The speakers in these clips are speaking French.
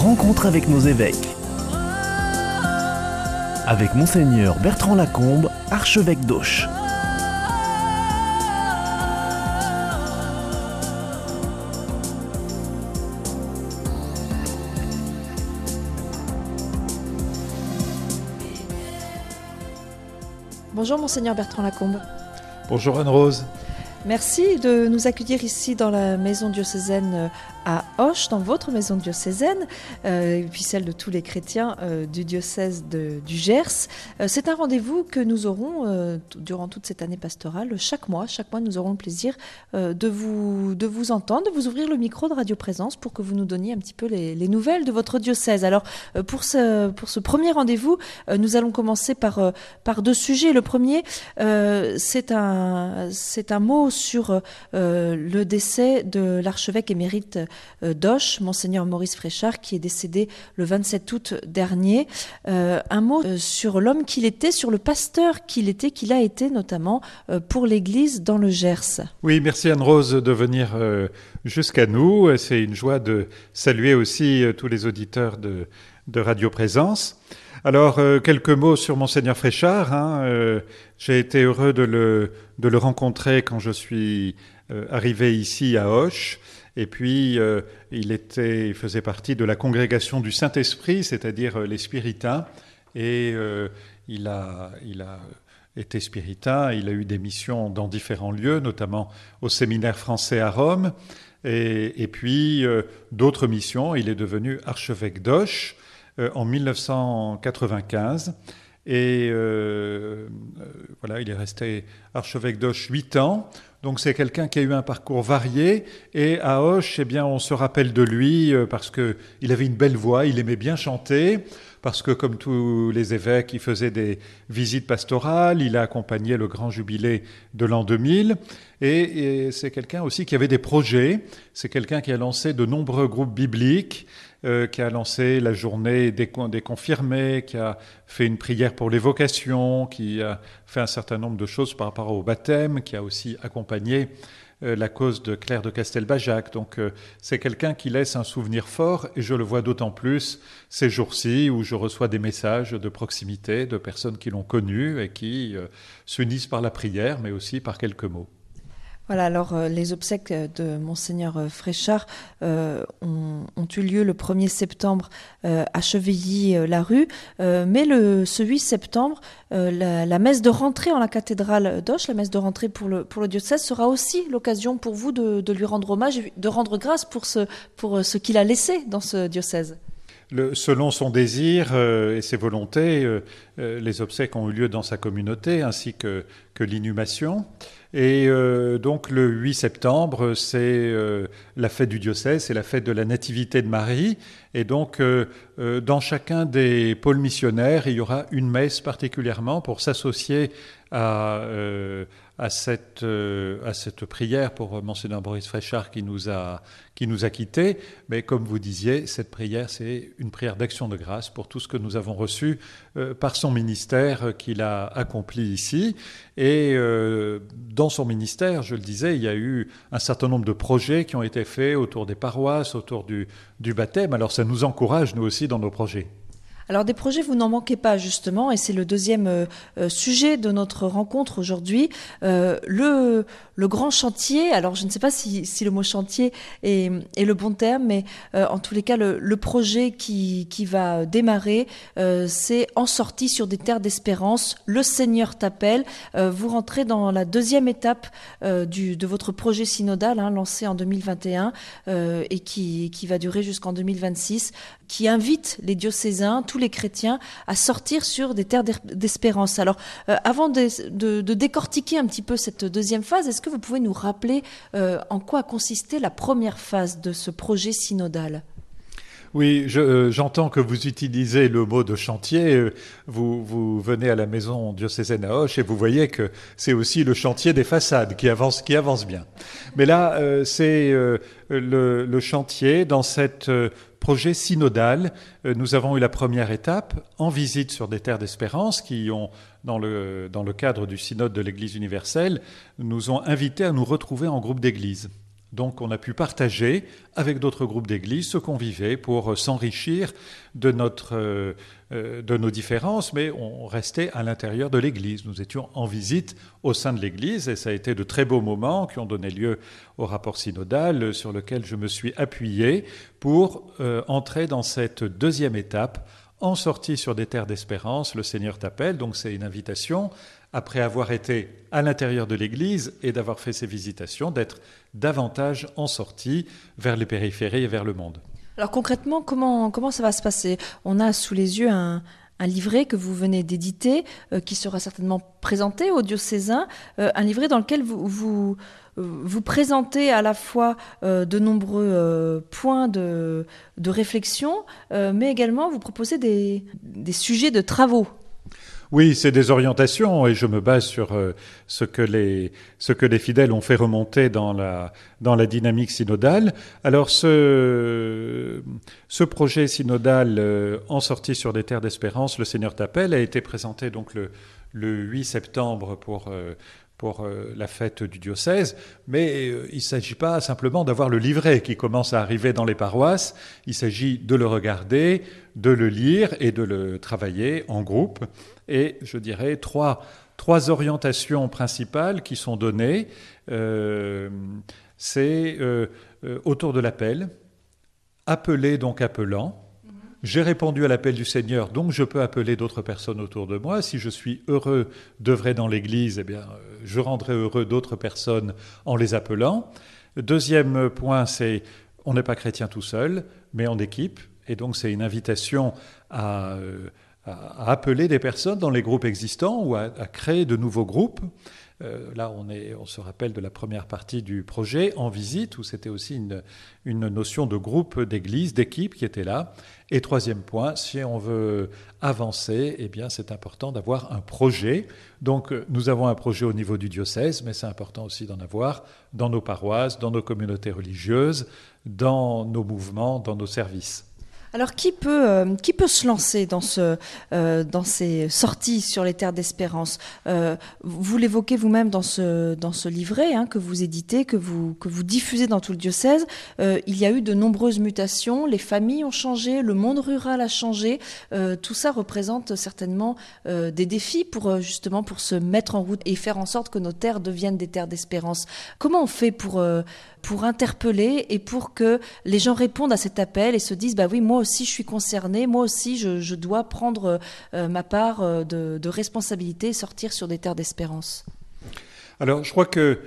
Rencontre avec nos évêques. Avec Monseigneur Bertrand Lacombe, archevêque d'Auch. Bonjour Monseigneur Bertrand Lacombe. Bonjour Anne-Rose. Merci de nous accueillir ici dans la maison diocésaine à Auch, dans votre maison diocésaine, et puis celle de tous les chrétiens du diocèse du Gers. C'est un rendez-vous que nous aurons durant toute cette année pastorale. Chaque mois, nous aurons le plaisir de vous entendre, de vous ouvrir le micro de Radio Présence pour que vous nous donniez un petit peu les nouvelles de votre diocèse. Alors, pour ce premier rendez-vous, nous allons commencer par deux sujets. Le premier, c'est un mot sur le décès de l'archevêque émérite d'Auch, Monseigneur Maurice Fréchard, qui est décédé le 27 août dernier. Un mot sur l'homme qu'il était, sur le pasteur qu'il a été notamment pour l'Église dans le Gers. Oui, merci Anne-Rose de venir jusqu'à nous. C'est une joie de saluer aussi tous les auditeurs de Radio Présence. Alors, quelques mots sur Monseigneur Fréchard. J'ai été heureux de le rencontrer quand je suis arrivé ici à Auch. Et puis, il faisait partie de la congrégation du Saint-Esprit, c'est-à-dire les spiritains. Et il a été spiritain, il a eu des missions dans différents lieux, notamment au séminaire français à Rome. Et puis, d'autres missions. Il est devenu archevêque d'Auch en 1995. Et voilà, il est resté archevêque d'Auch 8 ans. Donc c'est quelqu'un qui a eu un parcours varié. Et à Auch, on se rappelle de lui parce qu'il avait une belle voix, il aimait bien chanter, parce que comme tous les évêques, il faisait des visites pastorales, il a accompagné le grand jubilé de l'an 2000. Et c'est quelqu'un aussi qui avait des projets. C'est quelqu'un qui a lancé de nombreux groupes bibliques, qui a lancé la journée des confirmés, qui a fait une prière pour les vocations, qui a fait un certain nombre de choses par rapport au baptême, qui a aussi accompagné la cause de Claire de Castelbajac. Donc c'est quelqu'un qui laisse un souvenir fort, et je le vois d'autant plus ces jours-ci où je reçois des messages de proximité de personnes qui l'ont connu et qui s'unissent par la prière, mais aussi par quelques mots. Voilà, alors les obsèques de Monseigneur Fréchard ont eu lieu le 1er septembre à Chevilly-la-Rue, mais ce 8 septembre, la messe de rentrée en la cathédrale d'Auch, la messe de rentrée pour le diocèse, sera aussi l'occasion pour vous de lui rendre hommage, de rendre grâce pour ce qu'il a laissé dans ce diocèse. Selon son désir et ses volontés, les obsèques ont eu lieu dans sa communauté, ainsi que l'inhumation. Et donc le 8 septembre, c'est la fête du diocèse, c'est la fête de la Nativité de Marie. Et donc dans chacun des pôles missionnaires, il y aura une messe particulièrement pour s'associer à cette prière pour Monseigneur Maurice Fréchard qui nous a quittés. Mais comme vous disiez, cette prière, c'est une prière d'action de grâce pour tout ce que nous avons reçu par son ministère qu'il a accompli ici. Et dans son ministère, je le disais, il y a eu un certain nombre de projets qui ont été faits autour des paroisses, autour du baptême. Alors ça nous encourage, nous aussi, dans nos projets. Alors des projets, vous n'en manquez pas justement, et c'est le deuxième sujet de notre rencontre aujourd'hui. Le grand chantier, alors je ne sais pas si le mot chantier est le bon terme, mais en tous les cas le projet qui va démarrer, c'est En sortie sur des terres d'espérance, le Seigneur t'appelle. Vous rentrez dans la deuxième étape de votre projet synodal, lancé en 2021 et qui va durer jusqu'en 2026, qui invite les diocésains, tous les chrétiens, à sortir sur des terres d'espérance. Alors, avant de décortiquer un petit peu cette deuxième phase, est-ce que vous pouvez nous rappeler en quoi a consisté la première phase de ce projet synodal ? Oui, j'entends que vous utilisez le mot de chantier. Vous venez à la maison diocésaine à Auch et vous voyez que c'est aussi le chantier des façades qui avance bien. Mais là, c'est le chantier dans cette projet synodal. Nous avons eu la première étape en visite sur des terres d'espérance qui ont, dans le cadre du synode de l'Église universelle, nous ont invités à nous retrouver en groupe d'église. Donc on a pu partager avec d'autres groupes d'église ce qu'on vivait pour s'enrichir de nos différences, mais on restait à l'intérieur de l'église. Nous étions en visite au sein de l'église et ça a été de très beaux moments qui ont donné lieu au rapport synodal sur lequel je me suis appuyé pour entrer dans cette deuxième étape. En sortie sur des terres d'espérance, le Seigneur t'appelle, donc c'est une invitation, après avoir été à l'intérieur de l'Église et d'avoir fait ces visitations, d'être davantage en sortie vers les périphéries et vers le monde. Alors concrètement, comment ça va se passer ? On a sous les yeux un livret que vous venez d'éditer, qui sera certainement présenté aux diocésains, un livret dans lequel vous présentez à la fois de nombreux points de réflexion, mais également vous proposez des sujets de travaux. Oui, c'est des orientations et je me base sur ce que les fidèles ont fait remonter dans la dynamique synodale. Alors ce projet synodal en sortie sur des terres d'espérance, le Seigneur t'appelle, a été présenté donc le 8 septembre pour la fête du diocèse, mais il ne s'agit pas simplement d'avoir le livret qui commence à arriver dans les paroisses, il s'agit de le regarder, de le lire et de le travailler en groupe. Et je dirais trois orientations principales qui sont données. C'est autour de l'appel, appeler donc appelant. J'ai répondu à l'appel du Seigneur, donc je peux appeler d'autres personnes autour de moi. Si je suis heureux d'œuvrer dans l'Église, eh bien, je rendrai heureux d'autres personnes en les appelant. Deuxième point, c'est on n'est pas chrétien tout seul, mais en équipe. Et donc c'est une invitation à appeler des personnes dans les groupes existants ou à créer de nouveaux groupes. Là, on se rappelle de la première partie du projet en visite, où c'était aussi une notion de groupe, d'église, d'équipe qui était là. Et troisième point, si on veut avancer, eh bien, c'est important d'avoir un projet. Donc, nous avons un projet au niveau du diocèse, mais c'est important aussi d'en avoir dans nos paroisses, dans nos communautés religieuses, dans nos mouvements, dans nos services. Alors, qui peut se lancer dans ces sorties sur les terres d'espérance ? Vous l'évoquez vous-même dans ce livret que vous éditez, que vous diffusez dans tout le diocèse. Il y a eu de nombreuses mutations, les familles ont changé, le monde rural a changé. Tout ça représente certainement des défis pour se mettre en route et faire en sorte que nos terres deviennent des terres d'espérance. Comment on fait pour interpeller et pour que les gens répondent à cet appel et se disent « bah oui, moi aussi je suis concerné, moi aussi je dois prendre ma part de responsabilité et sortir sur des terres d'espérance ». Alors je crois que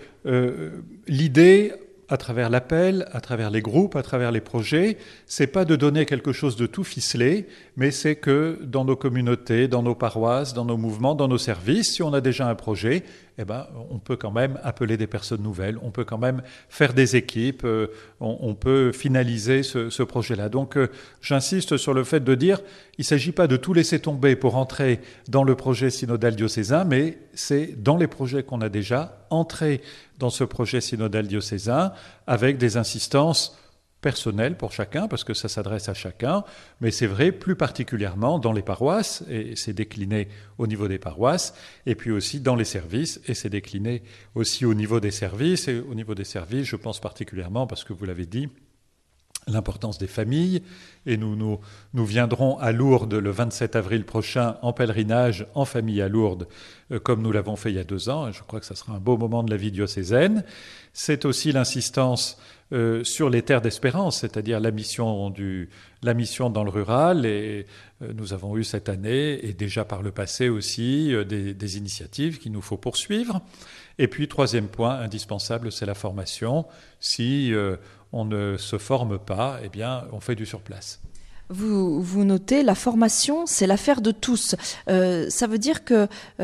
l'idée, à travers l'appel, à travers les groupes, à travers les projets, c'est pas de donner quelque chose de tout ficelé, mais c'est que dans nos communautés, dans nos paroisses, dans nos mouvements, dans nos services, si on a déjà un projet, eh ben, on peut quand même appeler des personnes nouvelles, on peut quand même faire des équipes, on peut finaliser ce projet-là. Donc j'insiste sur le fait de dire, il ne s'agit pas de tout laisser tomber pour entrer dans le projet synodal diocésain, mais c'est dans les projets qu'on a déjà, entrer dans ce projet synodal diocésain avec des insistances personnelles pour chacun, parce que ça s'adresse à chacun, mais c'est vrai plus particulièrement dans les paroisses, et c'est décliné au niveau des paroisses, et puis aussi dans les services, et c'est décliné aussi au niveau des services. Et au niveau des services, je pense particulièrement, parce que vous l'avez dit, l'importance des familles, et nous viendrons à Lourdes le 27 avril prochain en pèlerinage en famille à Lourdes, comme nous l'avons fait il y a 2 ans, et je crois que ça sera un beau moment de la vie diocésaine. C'est aussi l'insistance sur les terres d'espérance, c'est-à-dire la mission dans le rural, et nous avons eu cette année, et déjà par le passé aussi, des initiatives qu'il nous faut poursuivre. Et puis, troisième point indispensable, c'est la formation. Si on ne se forme pas, eh bien, on fait du surplace. Vous notez, la formation, c'est l'affaire de tous. Ça veut dire que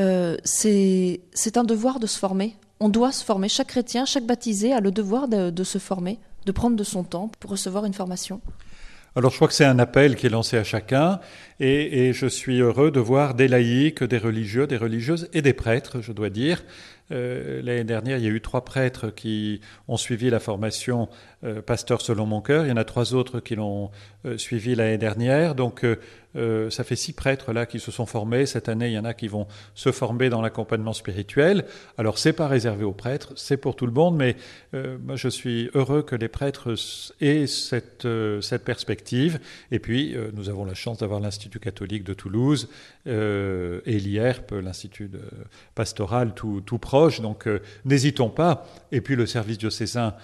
c'est un devoir de se former. On doit se former. Chaque chrétien, chaque baptisé a le devoir de se former, de prendre de son temps pour recevoir une formation. Alors je crois que c'est un appel qui est lancé à chacun et je suis heureux de voir des laïcs, des religieux, des religieuses et des prêtres, je dois dire. L'année dernière, il y a eu 3 prêtres qui ont suivi la formation Pasteur selon mon cœur. Il y en a 3 autres qui l'ont suivi l'année dernière. Donc Ça fait 6 prêtres là qui se sont formés. Cette année, il y en a qui vont se former dans l'accompagnement spirituel. Alors, c'est pas réservé aux prêtres, c'est pour tout le monde, mais moi, je suis heureux que les prêtres aient cette perspective. Et puis, nous avons la chance d'avoir l'Institut catholique de Toulouse et l'IERP, l'Institut pastoral tout proche. Donc, n'hésitons pas. Et puis, le service diocésain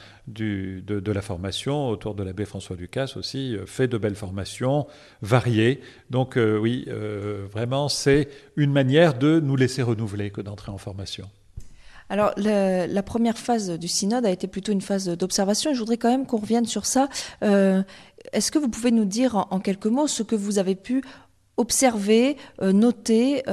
de la formation autour de l'abbé François Ducasse aussi fait de belles formations variées. Donc oui, vraiment, c'est une manière de nous laisser renouveler que d'entrer en formation. Alors, la première phase du synode a été plutôt une phase d'observation et je voudrais quand même qu'on revienne sur ça. Est-ce que vous pouvez nous dire en quelques mots ce que vous avez pu observer, noter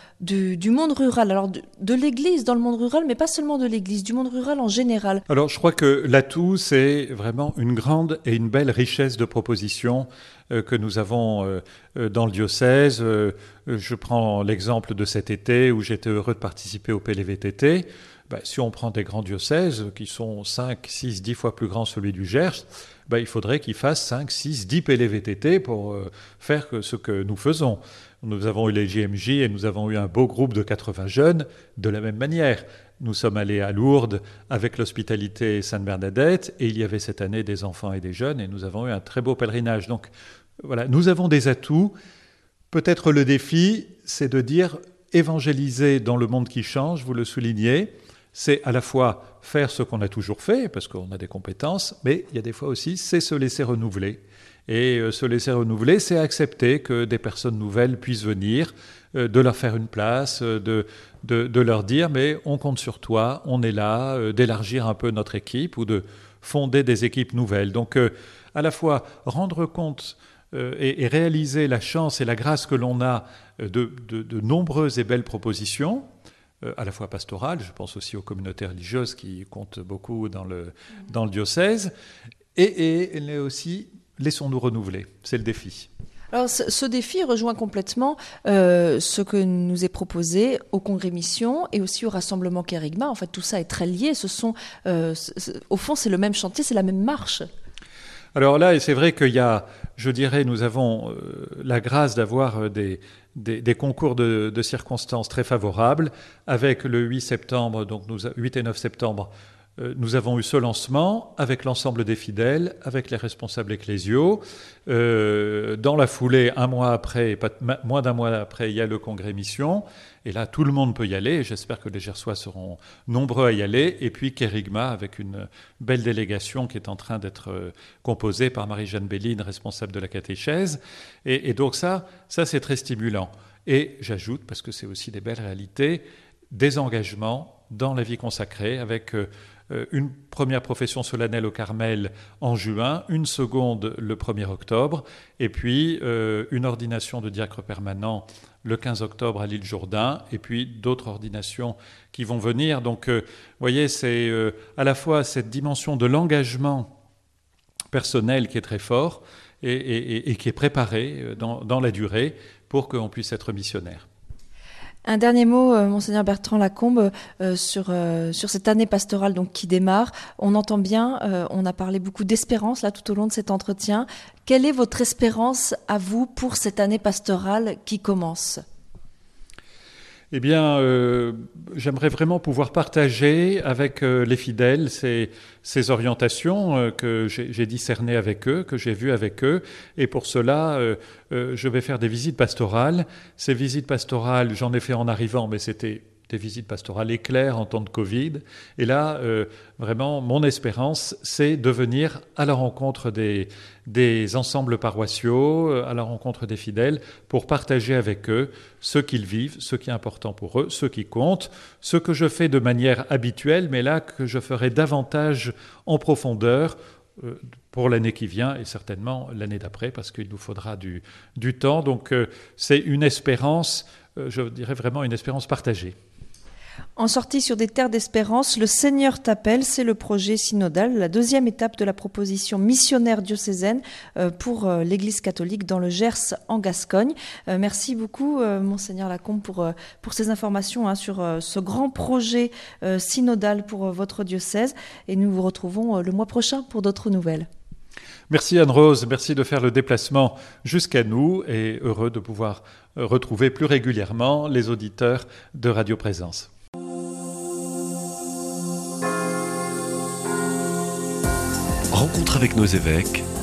du monde rural, alors de l'Église dans le monde rural, mais pas seulement de l'Église, du monde rural en général? Alors, je crois que l'atout, c'est vraiment une grande et une belle richesse de propositions que nous avons dans le diocèse. Je prends l'exemple de cet été où j'étais heureux de participer au PLVTT. Si on prend des grands diocèses qui sont 5, 6, 10 fois plus grands que celui du Gers, il faudrait qu'ils fassent 5, 6, 10 PLVTT pour faire ce que nous faisons. Nous avons eu les JMJ et nous avons eu un beau groupe de 80 jeunes de la même manière. Nous sommes allés à Lourdes avec l'hospitalité Sainte-Bernadette et il y avait cette année des enfants et des jeunes et nous avons eu un très beau pèlerinage. Donc voilà, nous avons des atouts. Peut-être le défi, c'est de dire évangéliser dans le monde qui change, vous le soulignez. C'est à la fois faire ce qu'on a toujours fait, parce qu'on a des compétences, mais il y a des fois aussi, c'est se laisser renouveler. Et se laisser renouveler, c'est accepter que des personnes nouvelles puissent venir, de leur faire une place, de leur dire « mais on compte sur toi, on est là », d'élargir un peu notre équipe ou de fonder des équipes nouvelles. Donc à la fois rendre compte et réaliser la chance et la grâce que l'on a de nombreuses et belles propositions, à la fois pastorale, je pense aussi aux communautés religieuses qui comptent beaucoup dans le diocèse, et aussi laissons-nous renouveler, c'est le défi. Alors ce défi rejoint complètement ce que nous est proposé au Congrès Mission et aussi au Rassemblement Kérigma. En fait, tout ça est très lié, au fond c'est le même chantier, c'est la même marche. Alors là, c'est vrai qu'il y a, je dirais, nous avons la grâce d'avoir des concours de circonstances très favorables. Avec le 8 septembre, donc 8 et 9 septembre, nous avons eu ce lancement avec l'ensemble des fidèles, avec les responsables ecclésiaux. Dans la foulée, un mois après, moins d'un mois après, il y a le Congrès Mission. Et là, tout le monde peut y aller. Et j'espère que les Gersois seront nombreux à y aller. Et puis Kérigma, avec une belle délégation qui est en train d'être composée par Marie-Jeanne Béline, responsable de la catéchèse. Et donc ça c'est très stimulant. Et j'ajoute, parce que c'est aussi des belles réalités, des engagements dans la vie consacrée, avec une première profession solennelle au Carmel en juin, une seconde le 1er octobre, et puis une ordination de diacre permanent le 15 octobre à l'île Jourdain, et puis d'autres ordinations qui vont venir. Donc, vous voyez, c'est à la fois cette dimension de l'engagement personnel qui est très fort et qui est préparé dans la durée pour qu'on puisse être missionnaire. Un dernier mot, Monseigneur Bertrand Lacombe, sur cette année pastorale donc, qui démarre. On entend bien, on a parlé beaucoup d'espérance là tout au long de cet entretien. Quelle est votre espérance à vous pour cette année pastorale qui commence ? Eh bien, j'aimerais vraiment pouvoir partager avec les fidèles ces orientations que j'ai discernées avec eux, que j'ai vues avec eux. Et pour cela, je vais faire des visites pastorales. Ces visites pastorales, j'en ai fait en arrivant, mais c'était des visites pastorales éclairs en temps de Covid. Et là, vraiment, mon espérance, c'est de venir à la rencontre des ensembles paroissiaux, à la rencontre des fidèles, pour partager avec eux ce qu'ils vivent, ce qui est important pour eux, ce qui compte, ce que je fais de manière habituelle, mais là, que je ferai davantage en profondeur pour l'année qui vient et certainement l'année d'après, parce qu'il nous faudra du temps. Donc, c'est une espérance, je dirais vraiment une espérance partagée. En sortie sur des terres d'espérance, le Seigneur t'appelle, c'est le projet synodal, la deuxième étape de la proposition missionnaire diocésaine pour l'Église catholique dans le Gers en Gascogne. Merci beaucoup, Monseigneur Lacombe, pour ces informations sur ce grand projet synodal pour votre diocèse. Et nous vous retrouvons le mois prochain pour d'autres nouvelles. Merci Anne-Rose, merci de faire le déplacement jusqu'à nous et heureux de pouvoir retrouver plus régulièrement les auditeurs de Radio Présence. Rencontre avec nos évêques